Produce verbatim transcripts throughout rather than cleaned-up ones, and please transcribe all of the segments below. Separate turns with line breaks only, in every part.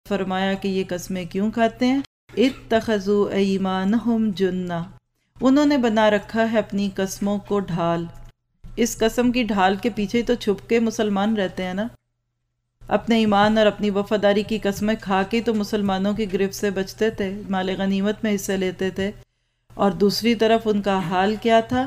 فرمایا کہ یہ قسمیں کیوں کھاتے ہیں؟ اتخذوا ایمانہم جنہ، انہوں نے بنا رکھا ہے اپنی قسموں کو ڈھال۔ اس قسم کی ڈھال کے پیچھے تو چھپ کے مسلمان رہتے ہیں نا، اپنے ایمان اور اپنی وفاداری کی قسمیں کھا کے تو مسلمانوں کی گرفت سے بچتے تھے، مال غنیمت میں حصے لیتے تھے، اور دوسری طرف ان کا حال کیا تھا؟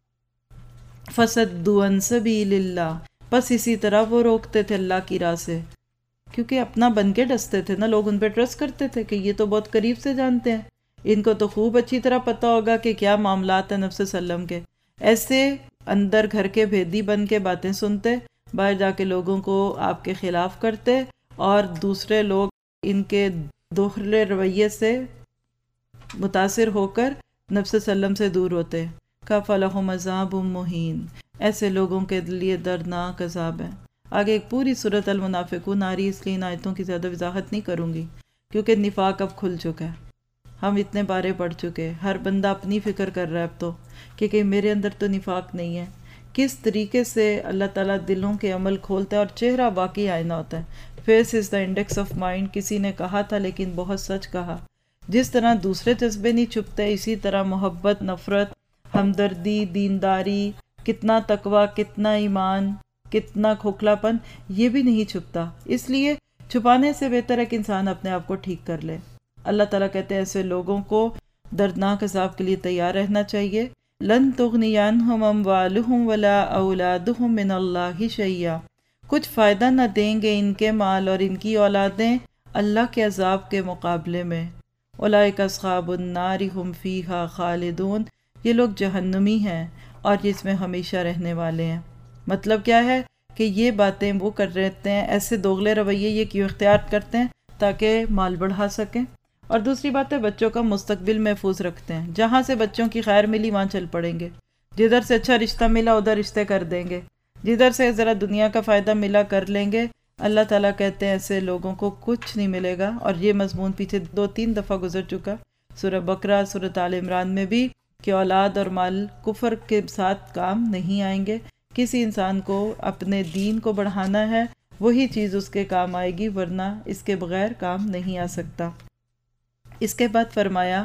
فَصَدُّوا عَن سَبِيلِ اللَّهِ، بس اسی طرح وہ روکتے تھے اللہ کی راہ سے، کیونکہ اپنا بن کے ڈستے تھے نا، لوگ ان پہ ٹرسٹ کرتے تھے کہ یہ تو بہت قریب سے جانتے ہیں، ان کو تو خوب اچھی طرح پتہ ہوگا کہ کیا معاملات ہیں نفس وسلم کے۔ ایسے اندر گھر کے بھیدی بن کے باتیں سنتے، باہر جا کے لوگوں کو آپ کے خلاف کرتے، اور دوسرے لوگ ان کے دوہرے رویے سے متاثر ہو کر نفس وسلم سے دور ہوتے۔ کَفَ لَهُمْ عَذَابٌ مُّهِینٌ، ایسے لوگوں کے لیے دردناک عذاب ہے۔ آگے ایک پوری سورۃ المنافقون آ رہی، اس لیے ان آیتوں کی زیادہ وضاحت نہیں کروں گی، کیونکہ نفاق اب کھل چکا ہے، ہم اتنے بارے پڑھ چکے، ہر بندہ اپنی فکر کر رہا ہے اب تو، کہ کہ میرے اندر تو نفاق نہیں ہے۔ کس طریقے سے اللہ تعالیٰ دلوں کے عمل کھولتا ہے، اور چہرہ واقعی آئینہ ہوتا ہے۔ Face is the index of mind, کسی نے کہا تھا لیکن بہت سچ کہا۔ جس طرح دوسرے جذبے نہیں چھپتے، اسی طرح محبت، نفرت، ہمدردی، دینداری، کتنا تقوی، کتنا ایمان، کتنا کھوکھلا پن، یہ بھی نہیں چھپتا۔ اس لیے چھپانے سے بہتر ہے کہ انسان اپنے آپ کو ٹھیک کر لے۔ اللہ تعالیٰ کہتے ہیں ایسے لوگوں کو دردناک عذاب کے لیے تیار رہنا چاہیے۔ لن تغنی عنہم اموالہم ولا اولادہم من اللہ شیئا، کچھ فائدہ نہ دیں گے ان کے مال اور ان کی اولادیں اللہ کے عذاب کے مقابلے میں۔ اولئک اصحاب النار ہم فیہا خالدون، یہ لوگ جہنمی ہیں اور اس میں ہمیشہ رہنے والے ہیں۔ مطلب کیا ہے کہ یہ باتیں وہ کر رہتے ہیں، ایسے دوغلے رویے یہ کیوں اختیار کرتے ہیں؟ تاکہ مال بڑھا سکیں، اور دوسری بات ہے بچوں کا مستقبل محفوظ رکھتے ہیں۔ جہاں سے بچوں کی خیر ملی وہاں چل پڑیں گے، جدھر سے اچھا رشتہ ملا ادھر رشتے کر دیں گے، جدھر سے ذرا دنیا کا فائدہ ملا کر لیں گے۔ اللہ تعالیٰ کہتے ہیں ایسے لوگوں کو کچھ نہیں ملے گا، اور یہ مضمون پیچھے دو تین دفعہ گزر چکا، سورہ بقرہ، سورہ آل عمران میں بھی، کہ اولاد اور مال کفر کے ساتھ کام نہیں آئیں گے۔ کسی انسان کو اپنے دین کو بڑھانا ہے، وہی چیز اس کے کام آئے گی، ورنہ اس کے بغیر کام نہیں آ سکتا۔ اس کے بعد فرمایا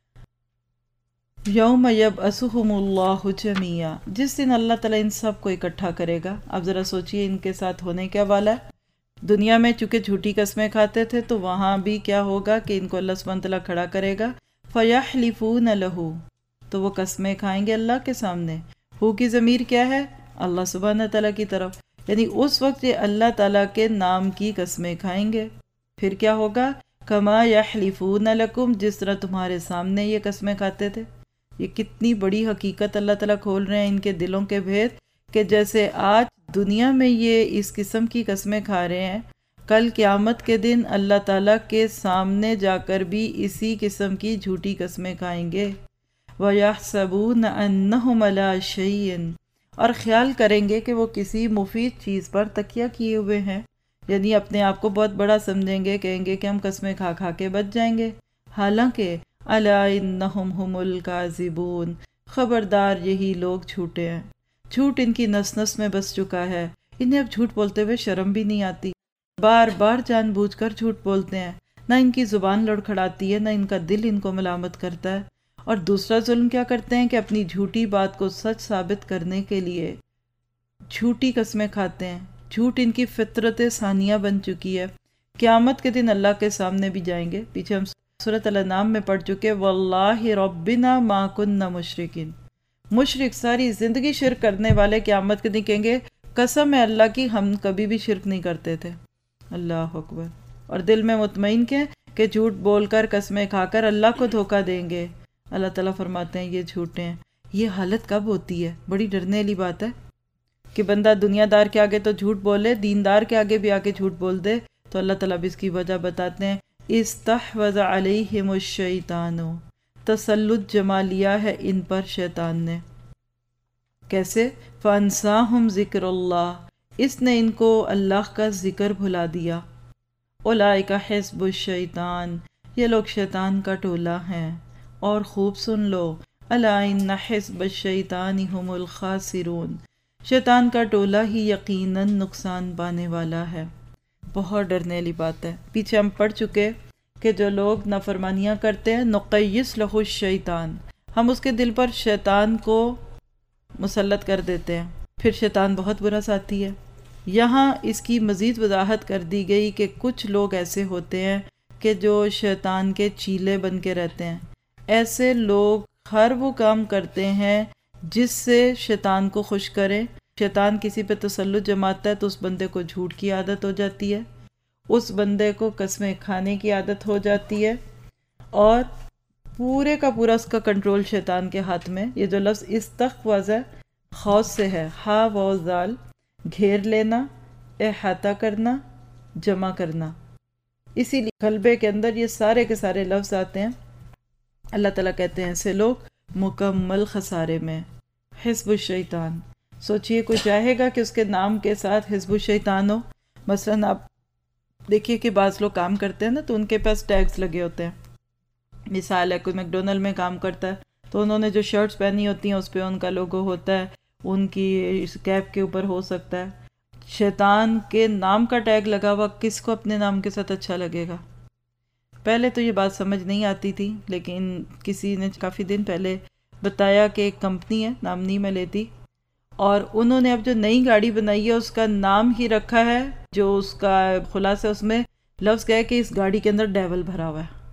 یوم یبعثہم اللہ جمیعا، جس دن اللہ تعالیٰ ان سب کو اکٹھا کرے گا۔ اب ذرا سوچئے ان کے ساتھ ہونے کیا والا ہے۔ دنیا میں چونکہ جھوٹی قسمیں کھاتے تھے تو وہاں بھی کیا ہوگا کہ ان کو اللہ سبحانہ وتعالیٰ کھڑا کرے گا۔ فَيَحْلِفُونَ لَهُ، تو وہ قسمیں کھائیں گے اللہ کے سامنے۔ ہو کی ضمیر کیا ہے؟ اللہ سبحانہ تعالیٰ کی طرف، یعنی اس وقت یہ اللہ تعالیٰ کے نام کی قسمیں کھائیں گے۔ پھر کیا ہوگا؟ کما یحلفون لکم، جس طرح تمہارے سامنے یہ قسمیں کھاتے تھے۔ یہ کتنی بڑی حقیقت اللہ تعالیٰ کھول رہے ہیں ان کے دلوں کے بھید، کہ جیسے آج دنیا میں یہ اس قسم کی قسمیں کھا رہے ہیں، کل قیامت کے دن اللہ تعالیٰ کے سامنے جا کر بھی اسی قسم کی جھوٹی قسمیں کھائیں گے۔ وَيَحْسَبُونَ أَنَّهُمْ عَلَىٰ شَيْءٍ، اور خیال کریں گے کہ وہ کسی مفید چیز پر تکیہ کیے ہوئے ہیں، یعنی اپنے آپ کو بہت بڑا سمجھیں گے، کہیں گے کہ ہم قسمیں کھا کھا کے بچ جائیں گے، حالانکہ الا انہم ہم الکاذبون، خبردار یہی لوگ جھوٹے ہیں۔ جھوٹ ان کی نس نس میں بس چکا ہے، انہیں اب جھوٹ بولتے ہوئے شرم بھی نہیں آتی، بار بار جان بوجھ کر جھوٹ بولتے ہیں، نہ ان کی زبان لڑکھڑاتی ہے، نہ ان کا دل ان کو ملامت کرتا ہے۔ اور دوسرا ظلم کیا کرتے ہیں کہ اپنی جھوٹی بات کو سچ ثابت کرنے کے لیے جھوٹی قسمیں کھاتے ہیں۔ جھوٹ ان کی فطرت ثانیہ بن چکی ہے۔ قیامت کے دن اللہ کے سامنے بھی جائیں گے، پیچھے ہم سورۃ الانعام میں پڑھ چکے، واللہ ربنا ما کننا مشرکین، مشرک ساری زندگی شرک کرنے والے قیامت کے دن کہیں گے قسم ہے اللہ کی ہم کبھی بھی شرک نہیں کرتے تھے۔ اللہ اکبر، اور دل میں مطمئن کے کہ جھوٹ بول کر قسمیں کھا کر اللہ کو دھوکہ دیں گے۔ اللہ تعالیٰ فرماتے ہیں یہ جھوٹے ہیں۔ یہ حالت کب ہوتی ہے؟ بڑی ڈرنے والی بات ہے کہ بندہ دنیا دار کے آگے تو جھوٹ بولے، دیندار کے آگے بھی آگے جھوٹ بول دے۔ تو اللہ تعالیٰ بھی اس کی وجہ بتاتے ہیں، استحوذ علیہم الشیطان، تسلط جما لیا ہے ان پر شیطان نے۔ کیسے؟ فانساہم ذکر اللہ، اس نے ان کو اللہ کا ذکر بھلا دیا۔ اولئک حزب الشیطان، یہ لوگ شیطان کا ٹولہ ہیں۔ اور خوب سن لو، الا ان حزب الشیطان هم الخاسرون، شیطان کا ٹولہ ہی یقیناً نقصان پانے والا ہے۔ بہت ڈرنے والی بات ہے۔ پیچھے ہم پڑھ چکے کہ جو لوگ نافرمانیاں کرتے ہیں نقیس لہ الشیطان، ہم اس کے دل پر شیطان کو مسلط کر دیتے ہیں، پھر شیطان بہت برا ساتھی ہے۔ یہاں اس کی مزید وضاحت کر دی گئی کہ کچھ لوگ ایسے ہوتے ہیں کہ جو شیطان کے چیلے بن کے رہتے ہیں۔ ایسے لوگ ہر وہ کام کرتے ہیں جس سے شیطان کو خوش کرے۔ شیطان کسی پہ تسلط جماتا ہے تو اس بندے کو جھوٹ کی عادت ہو جاتی ہے، اس بندے کو قسمیں کھانے کی عادت ہو جاتی ہے، اور پورے کا پورا اس کا کنٹرول شیطان کے ہاتھ میں۔ یہ جو لفظ استحواذ ہے خوض سے ہے، ہا و زال، گھیر لینا، احاطہ کرنا، جمع کرنا۔ اسی لیے قلبے کے اندر یہ سارے کے سارے لفظ آتے ہیں۔ اللہ تعالیٰ کہتے ہیں ایسے لوگ مکمل خسارے میں، حزب الشیطان۔ سوچئے کوئی چاہے گا کہ اس کے نام کے ساتھ حزب الشیطان ہو؟ مثلاً آپ دیکھیے کہ بعض لوگ کام کرتے ہیں نا تو ان کے پاس ٹیگز لگے ہوتے ہیں۔ مثال ہے کوئی میکڈونلڈ میں کام کرتا ہے تو انہوں نے جو شرٹس پہنی ہوتی ہیں اس پہ ان کا لوگو ہوتا ہے، ان کی کیپ کے اوپر ہو سکتا ہے۔ شیطان کے نام کا ٹیگ لگا ہوا کس کو اپنے نام کے ساتھ اچھا لگے گا؟ پہلے تو یہ بات سمجھ نہیں آتی تھی، لیکن کسی نے کافی دن پہلے بتایا کہ ایک کمپنی ہے، نام نہیں میں لیتی، اور انہوں نے اب جو نئی گاڑی بنائی ہے اس کا نام ہی رکھا ہے، جو اس کا خلاصہ اس میں لفظ کہے کہ اس گاڑی کے اندر ڈیول بھرا ہوا ہے۔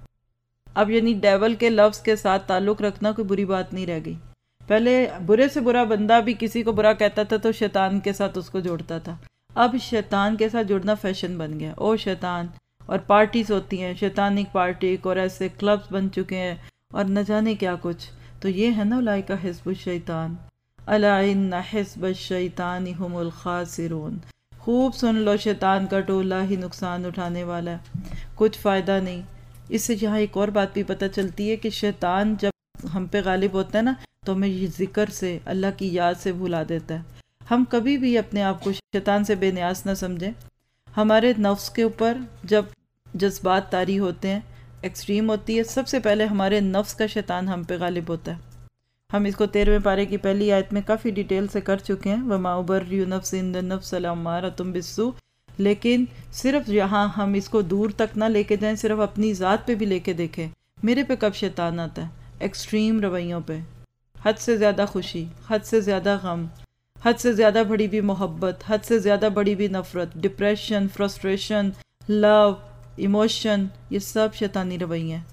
اب یعنی ڈیول کے لفظ کے ساتھ تعلق رکھنا کوئی بری بات نہیں رہ گئی۔ پہلے برے سے برا بندہ بھی کسی کو برا کہتا تھا تو شیطان کے ساتھ اس کو جوڑتا تھا، اب شیطان کے ساتھ جڑنا فیشن بن گیا۔ او شیطان، اور پارٹیز ہوتی ہیں، شیطانک پارٹی، اور ایسے کلبز بن چکے ہیں اور نہ جانے کیا کچھ۔ تو یہ ہے نا اولئک حزب الشیطان، الا ان حزب الشیطان هم الخاسرون۔ خوب سن لو، شیطان کا ٹولہ ہی نقصان اٹھانے والا ہے، کچھ فائدہ نہیں۔ اس سے یہاں ایک اور بات بھی پتہ چلتی ہے کہ شیطان جب ہم پہ غالب ہوتا ہے نا تو ہمیں یہ ذکر سے، اللہ کی یاد سے بھلا دیتا ہے۔ ہم کبھی بھی اپنے آپ کو شیطان سے بے نیاز نہ سمجھیں۔ ہمارے نفس کے اوپر جب جذبات طاری ہوتے ہیں، ایکسٹریم ہوتی ہے، سب سے پہلے ہمارے نفس کا شیطان ہم پہ غالب ہوتا ہے۔ ہم اس کو تیرہویں پارے کی پہلی آیت میں کافی ڈیٹیل سے کر چکے ہیں، وَمَا أُبَرِّئُ نَفْسِي إِنَّ النَّفْسَ لَأَمَّارَةٌ بِالسُّوءِ، لیکن صرف یہاں ہم اس کو دور تک نہ لے کے جائیں، صرف اپنی ذات پہ بھی لے کے دیکھیں۔ میرے پہ کب شیطان آتا ہے؟ ایکسٹریم رویوں پہ، حد سے زیادہ خوشی، حد سے زیادہ غم، حد سے زیادہ بڑی بھی محبت، حد سے زیادہ بڑی بھی نفرت، ڈپریشن، فرسٹریشن، لو، ایموشن، یہ سب شیطانی رویے ہیں۔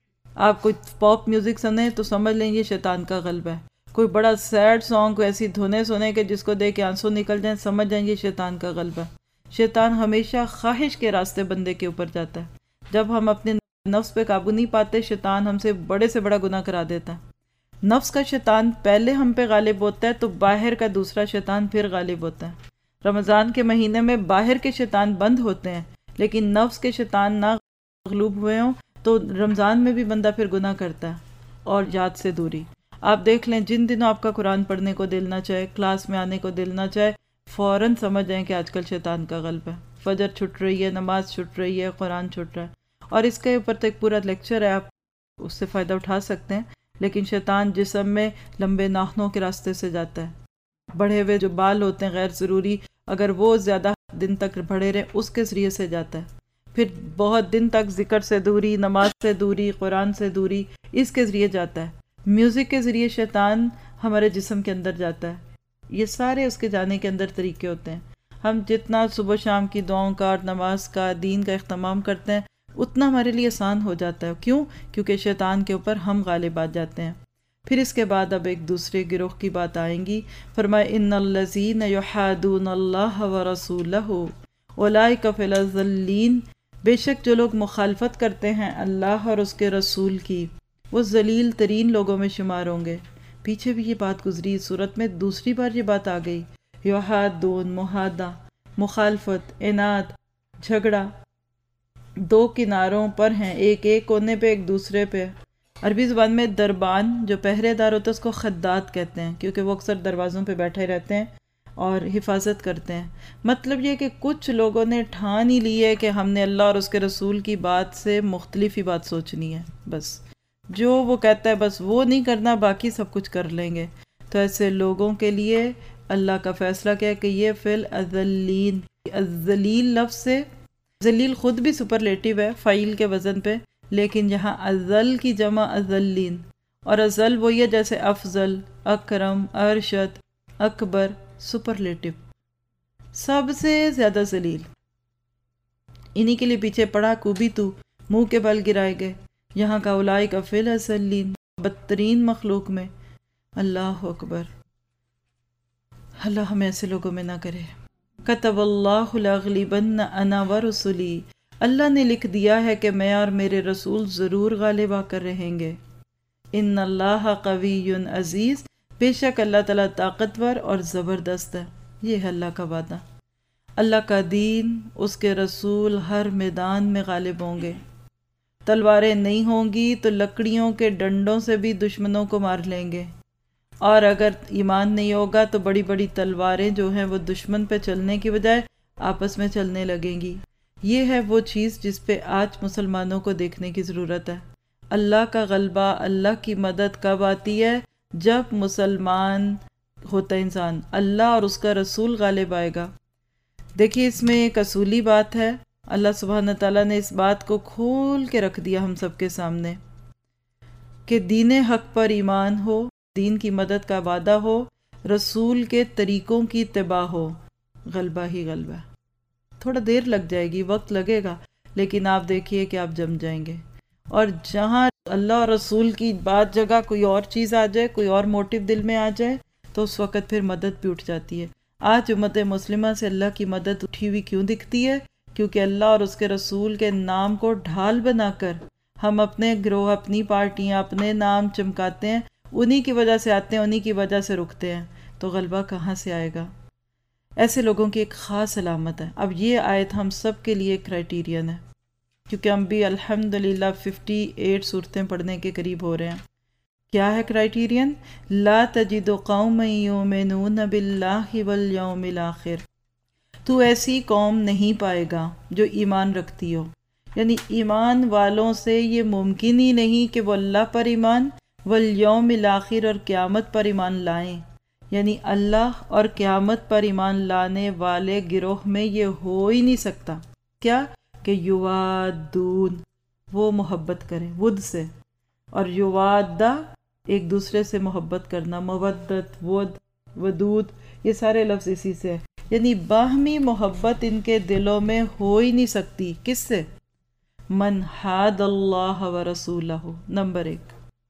آپ کوئی پاپ میوزک سنیں تو سمجھ لیں یہ شیطان کا غلبہ ہے۔ کوئی بڑا سیڈ سانگ، کوئی ایسی دھنیں سنیں کہ جس کو دیکھ کے آنسو نکل جائیں، سمجھ جائیں یہ شیطان کا غلبہ ہے۔ شیطان ہمیشہ خواہش کے راستے بندے کے اوپر جاتا ہے۔ جب ہم اپنے نفس پہ قابو نہیں پاتے، شیطان ہم سے بڑے سے بڑا گناہ کرا دیتا ہے۔ نفس کا شیطان پہلے ہم پہ غالب ہوتا ہے تو باہر کا دوسرا شیطان پھر غالب ہوتا ہے۔ رمضان کے مہینے میں باہر کے شیطان بند ہوتے ہیں، لیکن نفس کے شیطان نہ مغلوب ہوئے ہوں تو رمضان میں بھی بندہ پھر گناہ کرتا ہے۔ اور یاد سے دوری، آپ دیکھ لیں جن دنوں آپ کا قرآن پڑھنے کو دل نہ چاہے، کلاس میں آنے کو دل نہ چاہے، فوراً سمجھ جائیں کہ آج کل شیطان کا غلبہ ہے۔ فجر چھٹ رہی ہے، نماز چھٹ رہی ہے، قرآن چھٹ رہا ہے، اور اس کے اوپر تو ایک پورا لیکچر ہے، آپ اس سے فائدہ اٹھا سکتے ہیں۔ لیکن شیطان جسم میں لمبے ناخنوں کے راستے سے جاتا ہے، بڑھے ہوئے جو بال ہوتے ہیں غیر ضروری، اگر وہ زیادہ دن تک بڑھے رہے اس کے ذریعے سے جاتا ہے۔ پھر بہت دن تک ذکر سے دوری، نماز سے دوری، قرآن سے دوری، اس کے ذریعے جاتا ہے۔ میوزک کے ذریعے شیطان ہمارے جسم کے اندر جاتا ہے۔ یہ سارے اس کے جانے کے اندر طریقے ہوتے ہیں۔ ہم جتنا صبح شام کی دعاؤں کا اور نماز کا، دین کا اہتمام کرتے ہیں، اتنا ہمارے لیے آسان ہو جاتا ہے۔ کیوں؟ کیونکہ شیطان کے اوپر ہم غالب آ جاتے ہیں۔ پھر اس کے بعد اب ایک دوسرے گروہ کی بات آئیں گی۔ فرمائے ان الذین یحادون اللہ ورسولہ اولئک فی الاذلین، بے شک جو لوگ مخالفت کرتے ہیں اللہ اور اس کے رسول کی، وہ ذلیل ترین لوگوں میں شمار ہوں گے۔ پیچھے بھی یہ بات گزری، صورت میں دوسری بار یہ بات آ گئی۔ یحادون، محادہ، مخالفت، عناد، جھگڑا، دو کناروں پر ہیں، ایک ایک کونے پہ ایک دوسرے پہ۔ عربی زبان میں دربان جو پہرے دار ہوتا ہے اس کو خداد کہتے ہیں، کیونکہ وہ اکثر دروازوں پہ بیٹھے رہتے ہیں اور حفاظت کرتے ہیں۔ مطلب یہ کہ کچھ لوگوں نے ٹھان ہی لی ہے کہ ہم نے اللہ اور اس کے رسول کی بات سے مختلف ہی بات سوچنی ہے، بس جو وہ کہتا ہے بس وہ نہیں کرنا، باقی سب کچھ کر لیں گے۔ تو ایسے لوگوں کے لیے اللہ کا فیصلہ کیا کہ یہ فی الاذلین، الذلیل لفظ سے ذلیل خود بھی سپرلیٹو ہے فعیل کے وزن پہ، لیکن یہاں اذل کی جمع اذلین، اور اذل وہی ہے جیسے افضل، اکرم، ارشد، اکبر، سپرلیٹو، سب سے زیادہ ذلیل۔ انہی کے لیے پیچھے پڑا کوبی تو، منہ کے بل گرائے گئے۔ یہاں کا اولئک فی الاذلین، بدترین مخلوق میں۔ اللہ اکبر، اللہ ہمیں ایسے لوگوں میں نہ کرے۔ کتب اللہ لاغلبن انا ورسلی، اللہ نے لکھ دیا ہے کہ میں اور میرے رسول ضرور غالب آ کر رہیں گے۔ ان اللہ قوی عزیز، بے شک اللہ تعالیٰ طاقتور اور زبردست ہے۔ یہ ہے اللہ کا وعدہ۔ اللہ کا دین، اس کے رسول ہر میدان میں غالب ہوں گے۔ تلواریں نہیں ہوں گی تو لکڑیوں کے ڈنڈوں سے بھی دشمنوں کو مار لیں گے، اور اگر ایمان نہیں ہوگا تو بڑی بڑی تلواریں جو ہیں وہ دشمن پہ چلنے کی بجائے آپس میں چلنے لگیں گی۔ یہ ہے وہ چیز جس پہ آج مسلمانوں کو دیکھنے کی ضرورت ہے۔ اللہ کا غلبہ، اللہ کی مدد کب آتی ہے؟ جب مسلمان ہوتا انسان، اللہ اور اس کا رسول غالب آئے گا۔ دیکھیے اس میں ایک اصولی بات ہے، اللہ سبحانہ تعالیٰ نے اس بات کو کھول کے رکھ دیا ہم سب کے سامنے کہ دین حق پر ایمان ہو، دین کی مدد کا وعدہ ہو، رسول کے طریقوں کی اتباع ہو، غلبہ ہی غلبہ۔ تھوڑا دیر لگ جائے گی، وقت لگے گا، لیکن آپ دیکھیے کہ آپ جم جائیں گے۔ اور جہاں اللہ اور رسول کی بات جگہ کوئی اور چیز آ جائے، کوئی اور موٹیو دل میں آ جائے، تو اس وقت پھر مدد بھی اٹھ جاتی ہے۔ آج امت مسلمہ سے اللہ کی مدد اٹھی ہوئی کیوں دکھتی ہے؟ کیونکہ اللہ اور اس کے رسول کے نام کو ڈھال بنا کر ہم اپنے گروہ، اپنی پارٹیاں، اپنے نام چمکاتے ہیں، انہی کی وجہ سے آتے ہیں، انہی کی وجہ سے رکتے ہیں، تو غلبہ کہاں سے آئے گا؟ ایسے لوگوں کی ایک خاص علامت ہے۔ اب یہ آیت ہم سب کے لیے کرائٹیرین ہے، کیونکہ ہم بھی الحمدللہ ففٹی ایٹ صورتیں پڑھنے کے قریب ہو رہے ہیں۔ کیا ہے کرائٹیرین؟ لا تجد قوما یؤمنون باللہ والیوم الآخر، تو ایسی قوم نہیں پائے گا جو ایمان رکھتی ہو، یعنی ایمان والوں سے یہ ممکن ہی نہیں کہ وہ اللہ پر ایمان، والیوم الآخر اور قیامت پر ایمان لائیں، یعنی اللہ اور قیامت پر ایمان لانے والے گروہ میں یہ ہو ہی نہیں سکتا۔ کیا کہ یوادون، وہ محبت کریں ود سے، اور یوادہ ایک دوسرے سے محبت کرنا، مودت، ود، ودود، یہ سارے لفظ اسی سے ہے، یعنی باہمی محبت ان کے دلوں میں ہو ہی نہیں سکتی۔ کس سے؟ من حاد اللہ ورسولہ، نمبر ایک،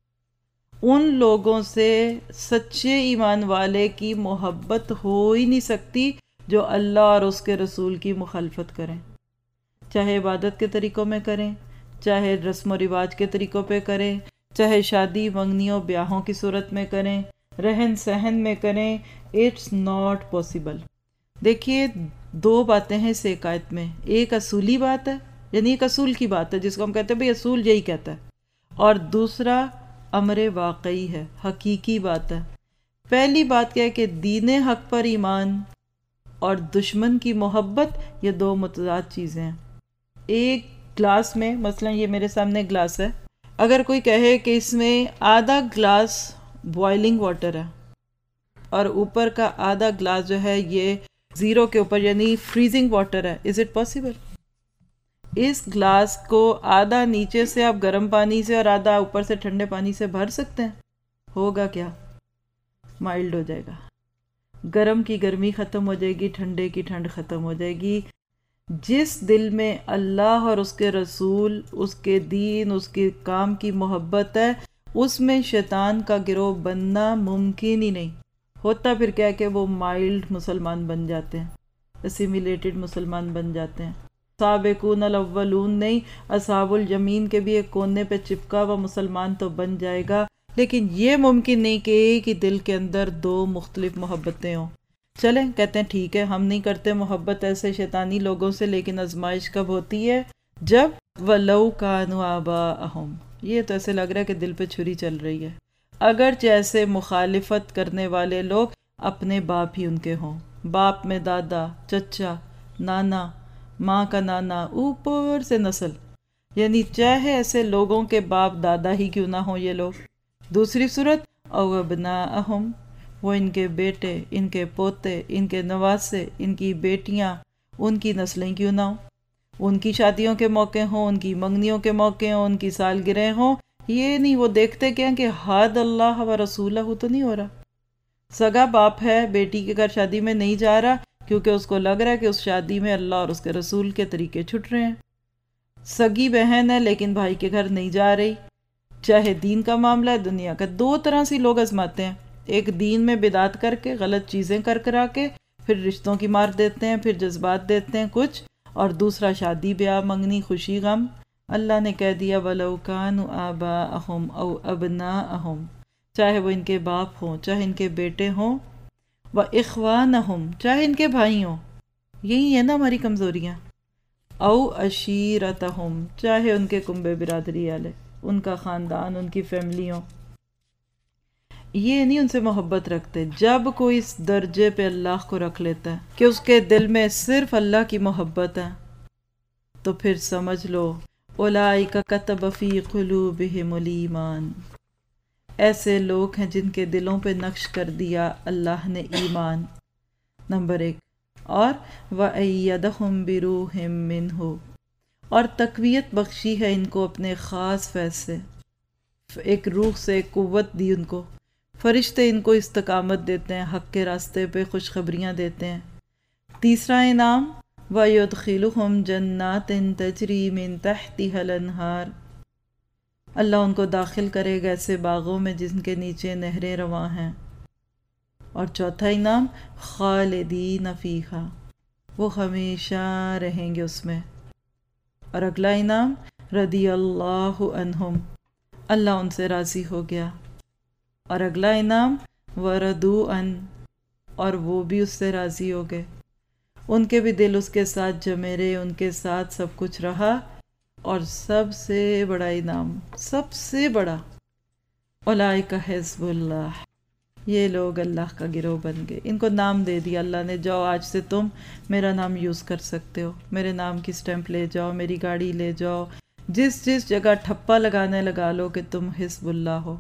ان لوگوں سے سچے ایمان والے کی محبت ہو ہی نہیں سکتی جو اللہ اور اس کے رسول کی مخالفت کریں، چاہے عبادت کے طریقوں میں کریں، چاہے رسم و رواج کے طریقوں پہ کریں، چاہے شادی منگنیوں بیاہوں کی صورت میں کریں، رہن سہن میں کریں، اٹس ناٹ پاسبل۔ دیکھیے دو باتیں ہیں اس ایک آیت میں، ایک اصولی بات ہے، یعنی ایک اصول کی بات ہے جس کو ہم کہتے ہیں بھئی اصول یہی کہتا ہے، اور دوسرا امر واقعی ہے، حقیقی بات ہے۔ پہلی بات کیا ہے کہ دین حق پر ایمان اور دشمن کی محبت، یہ دو متضاد چیزیں ہیں۔ ایک گلاس میں، مثلا یہ میرے سامنے گلاس ہے، اگر کوئی کہے کہ اس میں آدھا گلاس بوائلنگ واٹر ہے اور اوپر کا آدھا گلاس جو ہے یہ زیرو کے اوپر یعنی فریزنگ واٹر ہے، از اٹ پاسبل؟ اس گلاس کو آدھا نیچے سے آپ گرم پانی سے اور آدھا اوپر سے ٹھنڈے پانی سے بھر سکتے ہیں؟ ہوگا کیا؟ مائلڈ ہو جائے گا، گرم کی گرمی ختم ہو جائے گی، ٹھنڈے کی ٹھنڈ ختم ہو جائے گی۔ جس دل میں اللہ اور اس کے رسول، اس کے دین، اس کے کام کی محبت ہے، اس میں شیطان کا گروہ بننا ممکن ہی نہیں ہوتا۔ پھر کیا کہ وہ مائلڈ مسلمان بن جاتے ہیں، اسیمیلیٹڈ مسلمان بن جاتے ہیں۔ سابقون الاولون نہیں، اصحاب الیمین کے بھی ایک کونے پہ چپکا ہوا مسلمان تو بن جائے گا، لیکن یہ ممکن نہیں کہ ایک ہی دل کے اندر دو مختلف محبتیں ہوں۔ چلیں کہتے ہیں ٹھیک ہے ہم نہیں کرتے محبت ایسے شیطانی لوگوں سے، لیکن آزمائش کب ہوتی ہے؟ جب وَلَوْ كَانُوا آبَاءَهُمْ، یہ تو ایسے لگ رہا ہے کہ دل پہ چھری چل رہی ہے، اگر جیسے مخالفت کرنے والے لوگ اپنے باپ ہی ان کے ہوں، باپ میں دادا، چچا، نانا، ماں کا نانا، اوپر سے نسل، یعنی چاہے ایسے لوگوں کے باپ دادا ہی کیوں نہ ہوں یہ لوگ۔ دوسری صورت او ابناءہم، وہ ان کے بیٹے، ان کے پوتے، ان کے نواسے، ان کی بیٹیاں، ان کی نسلیں کیوں نہ ہوں۔ ان کی شادیوں کے موقع ہوں، ان کی منگنیوں کے موقع ہوں، ان کی سالگرہیں ہوں، یہ نہیں، وہ دیکھتے کیا کہ حد اللہ و رسولہ تو نہیں ہو رہا۔ سگا باپ ہے، بیٹی کے گھر شادی میں نہیں جا رہا کیونکہ اس کو لگ رہا ہے کہ اس شادی میں اللہ اور اس کے رسول کے طریقے چھٹ رہے ہیں۔ سگی بہن ہے لیکن بھائی کے گھر نہیں جا رہی، چاہے دین کا معاملہ ہے دنیا کا۔ دو طرح سے لوگ آزماتے ہیں، ایک دین میں بدعت کر کے، غلط چیزیں کر کرا کے، پھر رشتوں کی مار دیتے ہیں، پھر جذبات دیتے ہیں کچھ، اور دوسرا شادی بیاہ، منگنی، خوشی غم۔ اللہ نے کہہ دیا وَلَوْ كَانُوا آبَاءَهُمْ أَوْ أَبْنَاءَهُمْ، چاہے وہ ان کے باپ ہوں، چاہے ان کے بیٹے ہوں، وَإِخْوَانَهُمْ، چاہے ان کے بھائی ہوں۔ یہی ہے نا ہماری کمزوریاں۔ او عشیرتہم، چاہے ان کے کنبے برادری والے، ان کا خاندان، ان کی فیملی ہوں، یہ نہیں ان سے محبت رکھتے۔ جب کوئی اس درجے پہ اللہ کو رکھ لیتا ہے کہ اس کے دل میں صرف اللہ کی محبت ہے، تو پھر سمجھ لو اولئک کتب فی قلوبہم الایمان، ایسے لوگ ہیں جن کے دلوں پہ نقش کر دیا اللہ نے ایمان، نمبر ایک، اور وَأَيَّدَهُمْ بِرُوحٍ مِّنْهُ، اور تقویت بخشی ہے ان کو اپنے خاص فیض سے، ایک روح سے ایک قوت دی ان کو، فرشتے ان کو استقامت دیتے ہیں، حق کے راستے پہ خوشخبریاں دیتے ہیں۔ تیسرا انعام وَيُدْخِلُهُمْ جَنَّاتٍ تَجْرِي مِن تَحْتِهَا الْأَنْهَارُ، اللہ ان کو داخل کرے گا ایسے باغوں میں جن کے نیچے نہریں رواں ہیں۔ اور چوتھا انعام خالدین فیہا، وہ ہمیشہ رہیں گے اس میں۔ اور اگلا انعام رضی اللہ عنہم، اللہ ان سے راضی ہو گیا۔ اور اگلا انعام وردوا عنہ، اور وہ بھی اس سے راضی ہو گئے، ان کے بھی دل اس کے ساتھ جمے رہے، ان کے ساتھ سب کچھ رہا۔ اور سب سے بڑا انعام، سب سے بڑا، اولئک حزب اللہ، یہ لوگ اللہ کا گروہ بن گئے، ان کو نام دے دیا اللہ نے، جاؤ آج سے تم میرا نام یوز کر سکتے ہو، میرے نام کی سٹیمپ لے جاؤ، میری گاڑی لے جاؤ، جس جس جگہ ٹھپا لگانے لگا لو کہ تم حزب اللہ ہو۔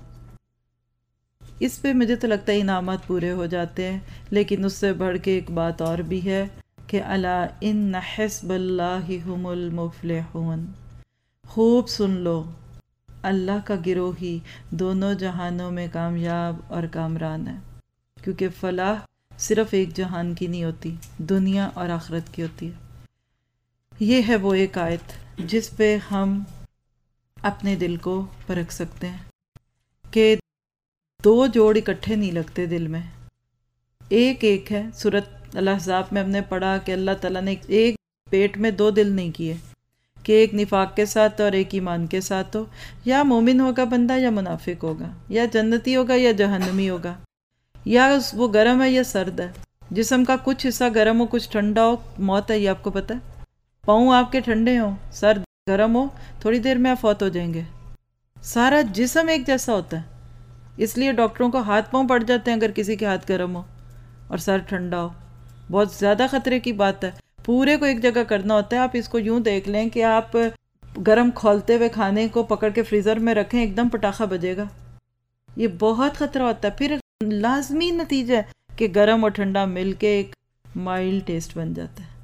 اس پہ مجھے تو لگتا ہے انعامات پورے ہو جاتے ہیں، لیکن اس سے بڑھ کے ایک بات اور بھی ہے کہ الا ان حزب اللہ هم المفلحون، خوب سن لو، اللہ کا گروہ ہی دونوں جہانوں میں کامیاب اور کامران ہے، کیونکہ فلاح صرف ایک جہان کی نہیں ہوتی، دنیا اور آخرت کی ہوتی ہے۔ یہ ہے وہ ایک آیت جس پہ ہم اپنے دل کو پرکھ سکتے ہیں کہ دو جوڑ اکٹھے نہیں لگتے دل میں، ایک ایک ہے۔ سورۃ الاحزاب میں ہم نے پڑھا کہ اللہ تعالیٰ نے ایک پیٹ میں دو دل نہیں کیے، کہ ایک نفاق کے ساتھ اور ایک ایمان کے ساتھ ہو، یا مومن ہوگا بندہ یا منافق ہوگا، یا جنتی ہوگا یا جہنمی ہوگا، یا وہ گرم ہے یا سرد ہے۔ جسم کا کچھ حصہ گرم ہو، کچھ ٹھنڈا ہو، موت ہے، یہ آپ کو پتہ ہے۔ پاؤں آپ کے ٹھنڈے ہوں، سر گرم ہو، تھوڑی دیر میں آپ فوت ہو جائیں گے۔ سارا جسم ایک جیسا ہوتا ہے، اس لیے ڈاکٹروں کو ہاتھ پاؤں پڑ جاتے ہیں اگر کسی کے ہاتھ گرم ہو اور سر ٹھنڈا ہو، بہت زیادہ خطرے کی بات ہے۔ پورے کو ایک جگہ کرنا ہوتا ہے۔ آپ اس کو یوں دیکھ لیں کہ آپ گرم کھولتے ہوئے کھانے کو پکڑ کے فریزر میں رکھیں، ایک دم پٹاخہ بجے گا، یہ بہت خطرہ ہوتا ہے۔ پھر لازمی نتیجہ ہے کہ گرم اور ٹھنڈا مل کے ایک مائلڈ ٹیسٹ بن جاتا ہے۔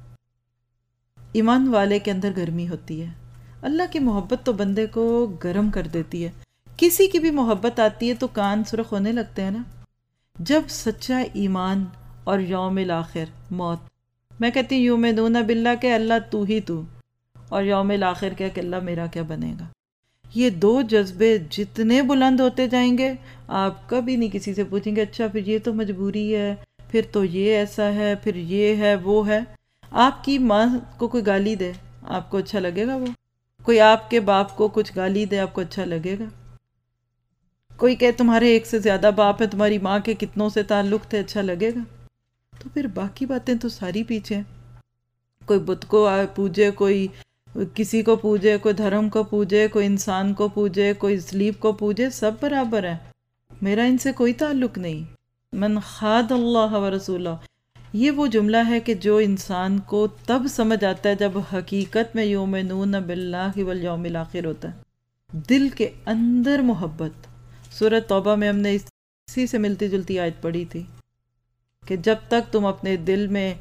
ایمان والے کے اندر گرمی ہوتی ہے، اللہ کی محبت تو بندے کو گرم کر دیتی ہے۔ کسی کی بھی محبت آتی ہے تو کان سرخ ہونے لگتے ہیں نا۔ جب سچا ایمان اور یوم الآخر، موت، میں کہتی ہوں یؤمنون باللہ کہ اللہ تو ہی تو، اور یوم الآخر کیا کہ اللہ میرا کیا بنے گا، یہ دو جذبے جتنے بلند ہوتے جائیں گے، آپ کبھی نہیں کسی سے پوچھیں گے اچھا پھر یہ تو مجبوری ہے، پھر تو یہ ایسا ہے، پھر یہ ہے وہ ہے۔ آپ کی ماں کو کوئی گالی دے آپ کو اچھا لگے گا؟ وہ کوئی آپ کے باپ کو کچھ گالی دے آپ کو اچھا لگے گا؟ کوئی کہ تمہارے ایک سے زیادہ باپ ہے، تمہاری ماں کے کتنوں سے تعلق تھے، اچھا لگے گا؟ تو پھر باقی باتیں تو ساری پیچھے ہیں۔ کوئی بت کو پوجے، کوئی کسی کو پوجے، کوئی دھرم کو پوجے، کوئی انسان کو پوجے، کوئی سلیب کو پوجے، سب برابر ہے، میرا ان سے کوئی تعلق نہیں۔ من خاد اللہ و رسولہ، یہ وہ جملہ ہے کہ جو انسان کو تب سمجھ آتا ہے جب حقیقت میں یؤمنون باللہ والیوم الآخر ہوتا ہے، دل کے اندر محبت۔ سورۃ توبہ میں ہم نے اسی سے ملتی جلتی آیت پڑھی تھی کہ جب تک تم اپنے دل میں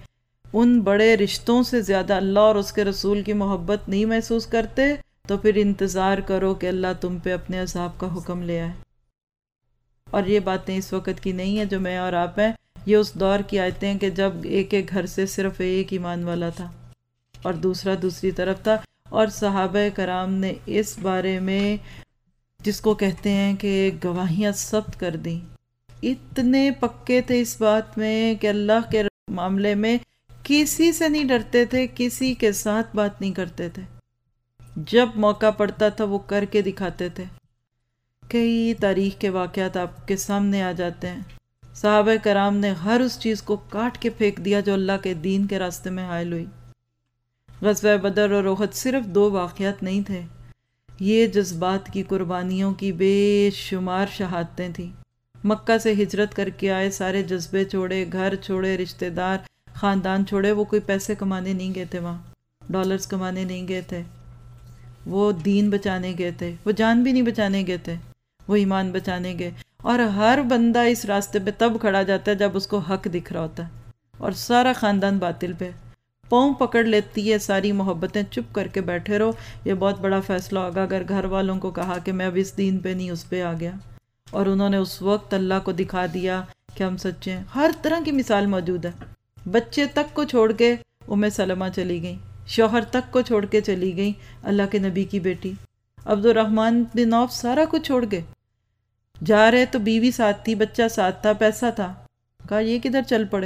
ان بڑے رشتوں سے زیادہ اللہ اور اس کے رسول کی محبت نہیں محسوس کرتے تو پھر انتظار کرو کہ اللہ تم پہ اپنے عذاب کا حکم لے آئے۔ اور یہ باتیں اس وقت کی نہیں ہیں جو میں اور آپ ہیں، یہ اس دور کی آیتیں ہیں کہ جب ایک ایک گھر سے صرف ایک ایمان والا تھا اور دوسرا دوسری طرف تھا، اور صحابہ کرام نے اس بارے میں جس کو کہتے ہیں کہ گواہیاں ثبت کر دیں، اتنے پکے تھے اس بات میں کہ اللہ کے معاملے میں کسی سے نہیں ڈرتے تھے، کسی کے ساتھ بات نہیں کرتے تھے، جب موقع پڑتا تھا وہ کر کے دکھاتے تھے۔ کئی تاریخ کے واقعات آپ کے سامنے آ جاتے ہیں، صحابہ کرام نے ہر اس چیز کو کاٹ کے پھینک دیا جو اللہ کے دین کے راستے میں حائل ہوئی۔ غزوہ بدر اور احد صرف دو واقعات نہیں تھے، یہ جذبات کی قربانیوں کی بے شمار شہادتیں تھیں۔ مکہ سے ہجرت کر کے آئے، سارے جذبے چھوڑے، گھر چھوڑے، رشتہ دار خاندان چھوڑے، وہ کوئی پیسے کمانے نہیں گئے تھے، وہاں ڈالرز کمانے نہیں گئے تھے، وہ دین بچانے گئے تھے، وہ جان بھی نہیں بچانے گئے تھے، وہ ایمان بچانے گئے۔ اور ہر بندہ اس راستے پہ تب کھڑا جاتا ہے جب اس کو حق دکھ رہا ہوتا ہے، اور سارا خاندان باطل پہ پاؤں پکڑ لیتی ہے، ساری محبتیں چپ کر کے بیٹھے رہو۔ یہ بہت بڑا فیصلہ ہوگا اگر گھر والوں کو کہا کہ میں اب اس دین پہ نہیں، اس پہ آ گیا، اور انہوں نے اس وقت اللہ کو دکھا دیا کہ ہم سچے ہیں۔ ہر طرح کی مثال موجود ہے، بچے تک کو چھوڑ کے ام سلمہ چلی گئیں، شوہر تک کو چھوڑ کے چلی گئیں، اللہ کے نبی کی بیٹی عبد الرحمن بن عوف سارا کچھ چھوڑ گئے، جا رہے تو بیوی ساتھ تھی، بچہ ساتھ تھا، پیسہ تھا، کہا یہ کدھر چل پڑے،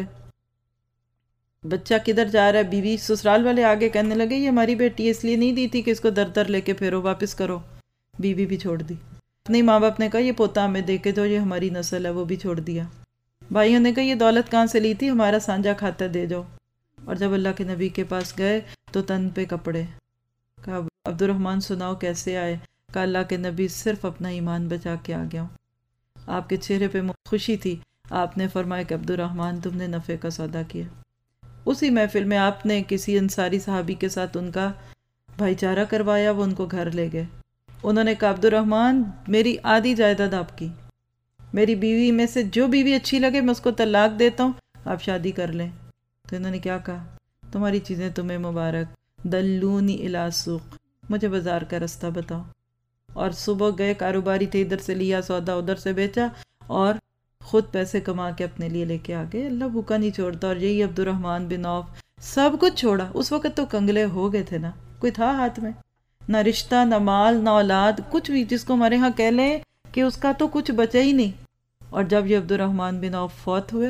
بچہ کدھر جا رہا ہے، بیوی سسرال والے آگے کہنے لگے یہ ہماری بیٹی ہے، اس لیے نہیں دی تھی کہ اس کو در در لے کے پھیرو، واپس کرو، بیوی بھی چھوڑ دی۔ اپنے ماں باپ نے کہا یہ پوتا ہمیں دے کے جو، یہ ہماری نسل ہے، وہ بھی چھوڑ دیا۔ بھائیوں نے کہا یہ دولت کہاں سے لی تھی، ہمارا سانجا کھاتا دے جاؤ۔ اور جب اللہ کے نبی کے پاس گئے تو تن پہ کپڑے، کہا عبد الرحمن سناؤ کیسے آئے، کہا اللہ کے نبی صرف اپنا ایمان بچا کے آ گیا ہوں۔ آپ کے چہرے پہ خوشی تھی، آپ نے فرمایا کہ عبد الرحمن تم نے نفع کا سودا کیا۔ اسی محفل میں آپ نے کسی انصاری صحابی کے ساتھ ان کا بھائی چارہ کروایا، وہ ان کو گھر لے گئے۔ انہوں نے کہا عبد الرحمن میری آدھی جائیداد آپ کی، میری بیوی میں سے جو بیوی اچھی لگے میں اس کو طلاق دیتا ہوں، آپ شادی کر لیں۔ تو انہوں نے کیا کہا، تمہاری چیزیں تمہیں مبارک، دلونی الی السوق، مجھے بازار کا رستہ بتاؤ۔ اور صبح گئے، کاروباری تھے، ادھر سے لیا سودا، ادھر سے بیچا، اور خود پیسے کما کے اپنے لیے لے کے آ گئے۔ اللہ بھوکا نہیں چھوڑتا، اور یہی عبد الرحمن بن عوف سب کچھ چھوڑا۔ اس وقت تو کنگلے ہو گئے تھے نا، کوئی تھا ہاتھ میں، نہ رشتہ، نہ مال، نہ اولاد، کچھ بھی، جس کو ہمارے ہاں کہہ لیں کہ اس کا تو کچھ بچا ہی نہیں۔ اور جب یہ عبد الرحمن بن عوف فوت ہوئے،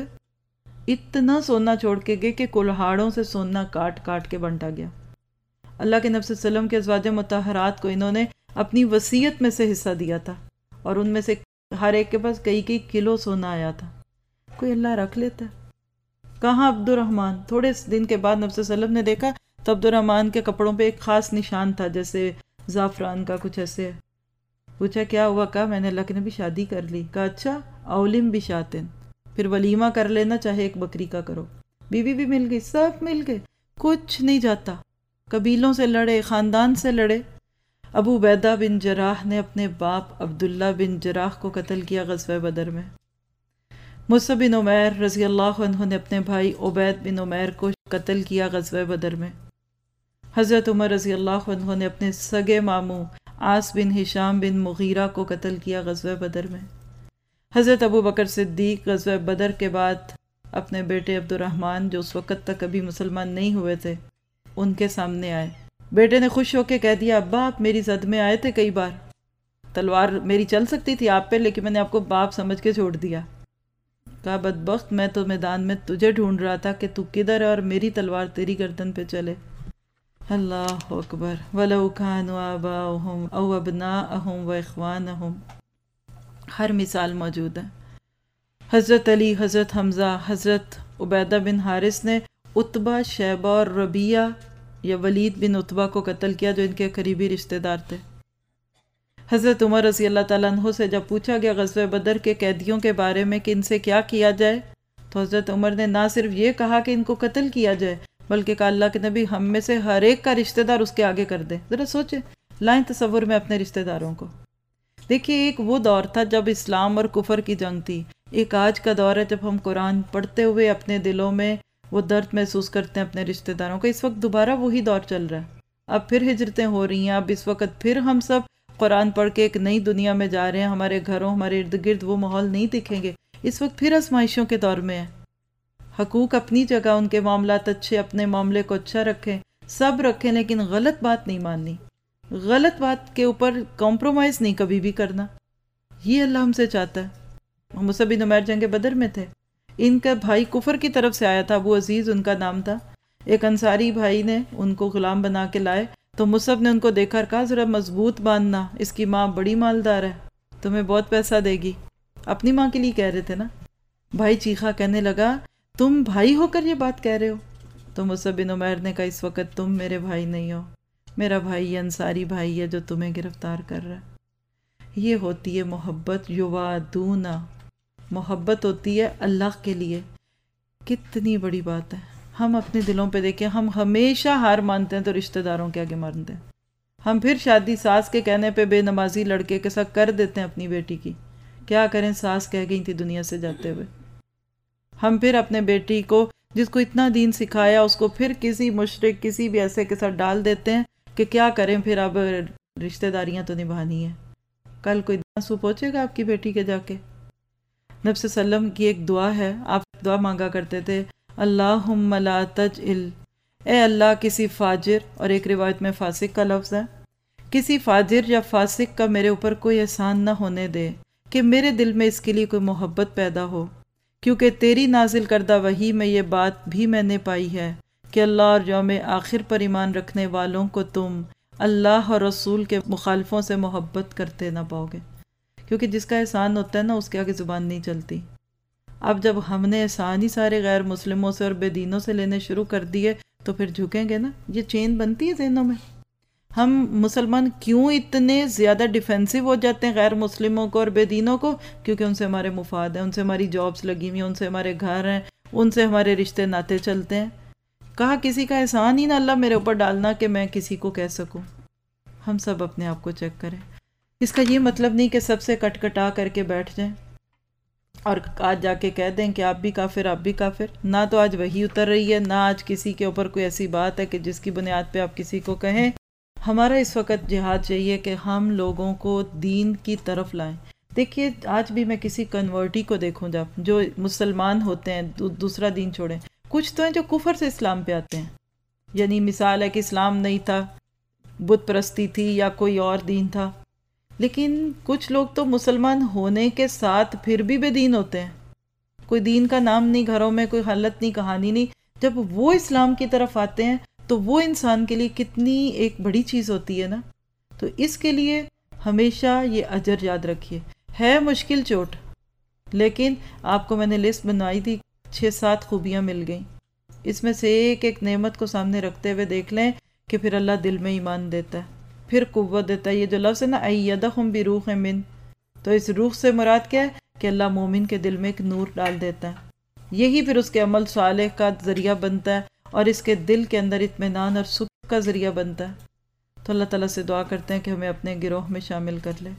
اتنا سونا چھوڑ کے گئے کہ کلہاڑوں سے سونا کاٹ کاٹ کے بنٹا گیا۔ اللہ کے نبی صلی اللہ علیہ وسلم کے ازواج مطہرات کو انہوں نے اپنی وصیت میں سے حصہ دیا تھا، اور ان میں سے ہر ایک کے پاس کئی کئی کلو سونا آیا تھا۔ کوئی اللہ رکھ لیتا ہے؟ کہاں عبد الرحمن؟ تھوڑے دن کے بعد نبی صلی اللہ علیہ وسلم نے دیکھا تو عبد الرحمن کے کپڑوں پہ ایک خاص نشان تھا، جیسے زعفران کا کچھ ایسے۔ پوچھا کیا ہوا، کہا میں نے اللہ کے نبی شادی کر لی۔ کہا اچھا، اولم بشاتن، پھر ولیمہ کر لینا، چاہے ایک بکری کا کرو۔ بیوی بھی مل گئی، سب مل گئے، کچھ نہیں جاتا۔ قبیلوں سے لڑے، خاندان سے لڑے۔ ابو عبیدہ بن جراح نے اپنے باپ عبداللہ بن جراح کو قتل کیا غزوہ بدر میں۔ مصعب بن عمیر رضی اللہ عنہ نے اپنے بھائی عبید بن عمیر کو قتل کیا غزوہ بدر میں۔ حضرت عمر رضی اللہ عنہ نے اپنے سگے ماموں عاص بن ہشام بن مغیرہ کو قتل کیا غزوہ بدر میں۔ حضرت ابو بکر صدیق غزوہ بدر کے بعد اپنے بیٹے عبد الرحمن، جو اس وقت تک کبھی مسلمان نہیں ہوئے تھے، ان کے سامنے آئے۔ بیٹے نے خوش ہو کے کہہ دیا ابا آپ میری زد میں آئے تھے کئی بار، تلوار میری چل سکتی تھی آپ پہ، لیکن میں نے آپ کو باپ سمجھ کے چھوڑ دیا۔ کہا بدبخت، میں تو میدان میں تجھے ڈھونڈ رہا تھا کہ تو کدھر ہے اور میری تلوار تیری گردن پہ چلے۔ اللہ اکبر۔ وَلَوْ كَانُوا آبَاءَهُمْ أَوْ أَبْنَاءَهُمْ وَإِخْوَانَهُمْ، ہر مثال موجود ہے۔ حضرت علی، حضرت حمزہ، حضرت عبیدہ بن حارث نے عتبہ، شیبہ اور ربیعہ یا ولید بن عتبہ کو قتل کیا، جو ان کے قریبی رشتہ دار تھے۔ حضرت عمر رضی اللہ تعالیٰ عنہ سے جب پوچھا گیا غزوہ بدر کے قیدیوں کے بارے میں کہ ان سے کیا کیا جائے، تو حضرت عمر نے نہ صرف یہ کہا کہ ان کو قتل کیا جائے، بلکہ کہا اللہ کے نبی ہم میں سے ہر ایک کا رشتہ دار اس کے آگے کر دیں۔ ذرا سوچیں، لائیں تصور میں اپنے رشتہ داروں کو۔ دیکھیے ایک وہ دور تھا جب اسلام اور کفر کی جنگ تھی، ایک آج کا دور ہے جب ہم قرآن پڑھتے ہوئے اپنے دلوں میں وہ درد محسوس کرتے ہیں اپنے رشتہ داروں کا۔ اس وقت دوبارہ وہی دور چل رہا ہے، اب پھر ہجرتیں ہو رہی ہیں، اب اس وقت پھر ہم سب قرآن پڑھ کے ایک نئی دنیا میں جا رہے ہیں، ہمارے گھروں ہمارے ارد گرد وہ ماحول نہیں دکھیں گے، اس وقت پھر آزمائشوں کے دور میں ہیں۔ حقوق اپنی جگہ، ان کے معاملات اچھے، اپنے معاملے کو اچھا رکھیں، سب رکھیں، لیکن غلط بات نہیں ماننی، غلط بات کے اوپر کمپرومائز نہیں کبھی بھی کرنا، یہ اللہ ہم سے چاہتا ہے۔ مصعب بن عمیر جنگ بدر میں تھے، ان کا بھائی کفر کی طرف سے آیا تھا، ابو عزیز ان کا نام تھا، ایک انصاری بھائی نے ان کو غلام بنا کے لائے، تو مصعب نے ان کو دیکھا اور کہا ذرا مضبوط باندھنا، اس کی ماں بڑی مالدار ہے، تمہیں بہت پیسہ دے گی، اپنی ماں کے لیے کہہ رہے تھے نا۔ بھائی چیخا، کہنے لگا تم بھائی ہو کر یہ بات کہہ رہے ہو؟ تو مصعب بن عمیر نے کہا اس وقت تم میرے بھائی نہیں ہو، میرا بھائی یہ انصاری بھائی ہے جو تمہیں گرفتار کر رہا ہے۔ یہ ہوتی ہے محبت، یوادون، محبت ہوتی ہے اللہ کے لیے۔ کتنی بڑی بات ہے، ہم اپنے دلوں پہ دیکھیں، ہم ہمیشہ ہار مانتے ہیں تو رشتہ داروں کے آگے مانتے ہیں، ہم پھر شادی ساس کے کہنے پہ بے نمازی لڑکے کے ساتھ کر دیتے ہیں اپنی بیٹی کی، کیا کریں، ساس کہہ گئی تھی دنیا سے جاتے ہوئے۔ ہم پھر اپنے بیٹی کو جس کو اتنا دین سکھایا اس کو پھر کسی مشرک کسی بھی ایسے کے ساتھ ڈال دیتے ہیں کہ کیا کریں، پھر اب رشتہ داریاں تو نبھانی ہیں، کل کوئی آنسو پہنچے گا آپ کی بیٹی کے جا کے۔ نبی صلی اللہ علیہ وسلم کی ایک دعا ہے، آپ دعا مانگا کرتے تھے، اللہم لا تجعل، اے اللہ کسی فاجر، اور ایک روایت میں فاسق کا لفظ ہے، کسی فاجر یا فاسق کا میرے اوپر کوئی احسان نہ ہونے دے کہ میرے دل میں اس کے لیے کوئی محبت پیدا ہو، کیونکہ تیری نازل کردہ وحی میں یہ بات بھی میں نے پائی ہے کہ اللہ اور یوم آخر پر ایمان رکھنے والوں کو تم اللہ اور رسول کے مخالفوں سے محبت کرتے نہ پاؤ گے، کیونکہ جس کا احسان ہوتا ہے نا اس کے آگے زبان نہیں چلتی۔ اب جب ہم نے احسان ہی سارے غیر مسلموں سے اور بے دینوں سے لینے شروع کر دیے تو پھر جھکیں گے نا، یہ چین بنتی ہے ذہنوں میں۔ ہم مسلمان کیوں اتنے زیادہ ڈیفینسو ہو جاتے ہیں غیر مسلموں کو اور بے دینوں کو؟ کیونکہ ان سے ہمارے مفاد ہیں، ان سے ہماری جابس لگی ہوئی ہیں، ان سے ہمارے گھر ہیں، ان سے ہمارے رشتے ناتے چلتے ہیں۔ کہا کسی کا احسان ہی نہ اللہ میرے اوپر ڈالنا کہ میں کسی کو کہہ سکوں۔ ہم سب اپنے آپ کو چیک کریں۔ اس کا یہ مطلب نہیں کہ سب سے کٹ کٹا کر کے بیٹھ جائیں اور آج جا کے کہہ دیں کہ آپ بھی کافر آپ بھی کافر۔ نہ تو آج وحی اتر رہی ہے، نہ آج کسی کے اوپر کوئی ایسی بات ہے کہ جس کی بنیاد پہ آپ کسی کو کہیں۔ ہمارا اس وقت جہاد چاہیے کہ ہم لوگوں کو دین کی طرف لائیں۔ دیکھیے آج بھی میں کسی کنورٹی کو دیکھوں جب جو مسلمان ہوتے ہیں دوسرا دین چھوڑیں، کچھ تو ہیں جو کفر سے اسلام پہ آتے ہیں، یعنی مثال ہے کہ اسلام نہیں تھا، بت پرستی تھی یا کوئی اور دین تھا، لیکن کچھ لوگ تو مسلمان ہونے کے ساتھ پھر بھی بے دین ہوتے ہیں، کوئی دین کا نام نہیں گھروں میں، کوئی حالت نہیں، کہانی نہیں۔ جب وہ اسلام کی طرف آتے ہیں تو وہ انسان کے لیے کتنی ایک بڑی چیز ہوتی ہے نا۔ تو اس کے لیے ہمیشہ یہ اجر یاد رکھیے، ہے مشکل چوٹ، لیکن آپ کو میں نے لسٹ بنوائی تھی، چھ سات خوبیاں مل گئیں، اس میں سے ایک ایک نعمت کو سامنے رکھتے ہوئے دیکھ لیں کہ پھر اللہ دل میں ایمان دیتا ہے، پھر قوت دیتا ہے۔ یہ جو لفظ ہے نا ایدہم بروح من، تو اس روح سے مراد کیا ہے کہ اللہ مومن کے دل میں ایک نور ڈال دیتا ہے، یہی پھر اس کے عمل صالح کا ذریعہ بنتا ہے اور اس کے دل کے اندر اطمینان اور سکھ کا ذریعہ بنتا ہے۔ تو اللہ تعالیٰ سے دعا کرتے ہیں کہ ہمیں اپنے گروہ میں شامل کر لے۔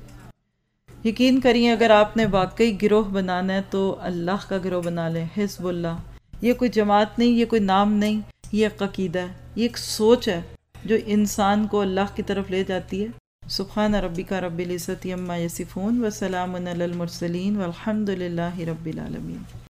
یقین کریے اگر آپ نے واقعی گروہ بنانا ہے تو اللہ کا گروہ بنا لیں، حزب اللہ۔ یہ کوئی جماعت نہیں، یہ کوئی نام نہیں، یہ ایک عقیدہ ہے، یہ ایک سوچ ہے جو انسان کو اللہ کی طرف لے جاتی ہے۔ سبحان ربک رب العزت عما یصفون وسلام علی المرسلین والحمد للہ رب العالمین۔